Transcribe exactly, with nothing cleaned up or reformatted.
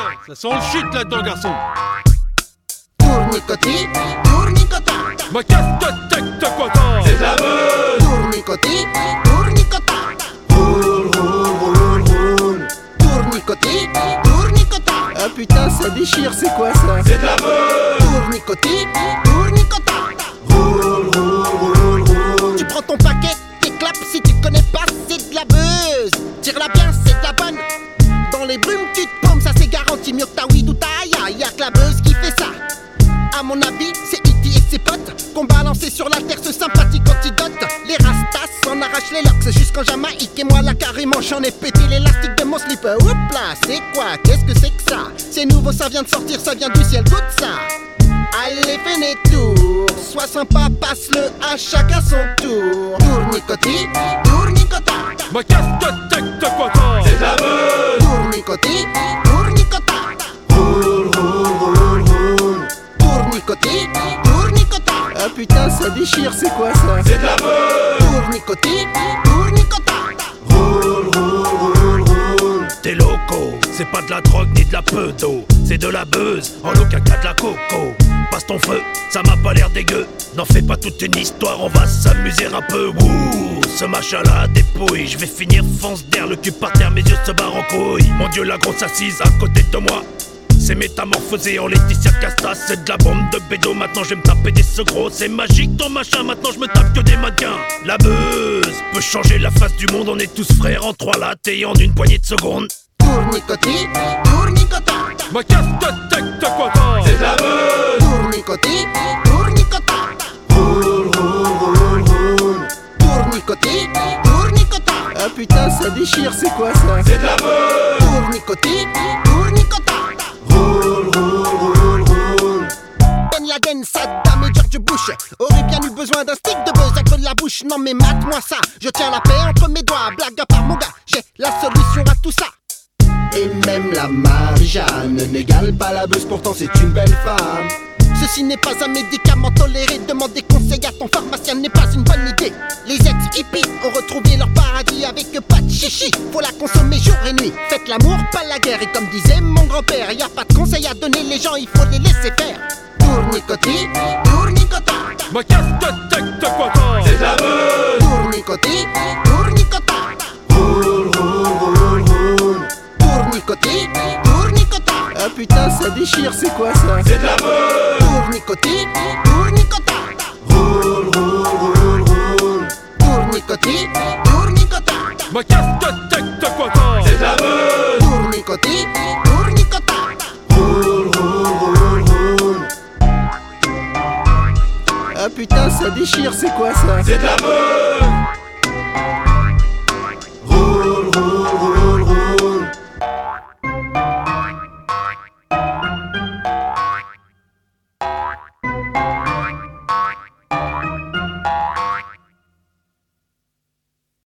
Ça sent le shit là-dedans, garçon. Tournicotis, tournicota. Ma casse de tête de quoi t'as? C'est de la meute. Tournicotis, tournicota. Roule, roule, roule, roule. Tournicotis, tournicota. Ah putain, ça déchire, c'est quoi ça? C'est de la meute. Tournicotis, tournicota. Roule, roule, roule, roule. Tu prends ton paquet, t'éclapes, si tu connais pas, c'est de la buzz. Tire-la bien, c'est de la bonne. Dans les brumes, tu te pommes, ça c'est garanti. Mieux que ta weed ou ta ya, y'a que la buzz qui fait ça. À mon avis, c'est E T et ses potes qu'on balançait sur la terre ce sympathique antidote. Les rastas s'en arrachent les locks jusqu'en Jamaïque. Et moi là carrément j'en ai pété l'élastique de mon slip. Oups là, c'est quoi? Qu'est-ce que c'est que ça? C'est nouveau, ça vient de sortir, ça vient du ciel, goûte ça. Allez, fais des tours, sois sympa, passe-le à chacun son tour. Tournicotis, tournicota. Ma casse de tête de quoi t'as? C'est de la meute. Tournicotis, tournicota. Roule, roule, roule, roule. Tournicotis, tournicota. Ah putain, ça déchire, c'est quoi ça? C'est de la meute. Tournicotis, tournicota. Roule, roule, roule, roule. T'es loco, c'est pas de la drogue ni de la pedo, c'est de la buzz, en aucun cas de la coco. Passe ton feu, ça m'a pas l'air dégueu. N'en fais pas toute une histoire, on va s'amuser un peu. Wouh, ce machin là dépouille. Je vais finir fonce d'air, le cul par terre, mes yeux se barrent en couille. Mon dieu, la grosse assise à côté de moi, c'est métamorphosé en Laetitia Casta. C'est de la bombe de bédo, maintenant je vais me taper des segros. C'est magique ton machin, maintenant je me tape que des mannequins. La buzz peut changer la face du monde, on est tous frères en trois lattes et en une poignée de secondes. Tournicotis, tournicota. Ma casse de tête de quoi t'as? C'est de la meute. Tournicotis, tournicota. Roule, roule, roule, roule. Tournicotis, tournicota. Ah putain, ça déchire, c'est quoi ça? C'est de la meute. Tournicotis, tournicota. Roule, roule, roule, roule. Ben Laden, Saddam et George Bush auraient bien eu besoin d'un stick de buzz entre la bouche. Non mais mate-moi ça, je tiens la paix entre mes doigts. Blague à part mon gars, j'ai la solution à tout ça. Et même la Marie-Jeanne n'égale pas la buzz, pourtant c'est une belle femme. Ceci n'est pas un médicament toléré, demander conseil à ton pharmacien n'est pas une bonne idée. Les ex-hippies ont retrouvé leur paradis avec pas de chichi. Faut la consommer jour et nuit, faites l'amour, pas la guerre. Et comme disait mon grand-père, y a pas de conseil à donner, les gens il faut les laisser faire. Tournicotis, tournicota. Ma casse de tête de quoi t'as? C'est de la meute. Tournicotis, tournicota. Roule, roule, roule, roule. Tournicotis, tournicota. Ah putain, ça déchire, c'est quoi ça? C'est de la meute. Tournicotis, tournicota. Roule, roule, roule, roule. Tournicotis, tournicota. Ma casse de tête de quoi t'as? C'est de la meute. Tournicotis, tournicota. Roule, roule, roule, roule. Ah putain, ça déchire, c'est quoi ça? C'est de la meute.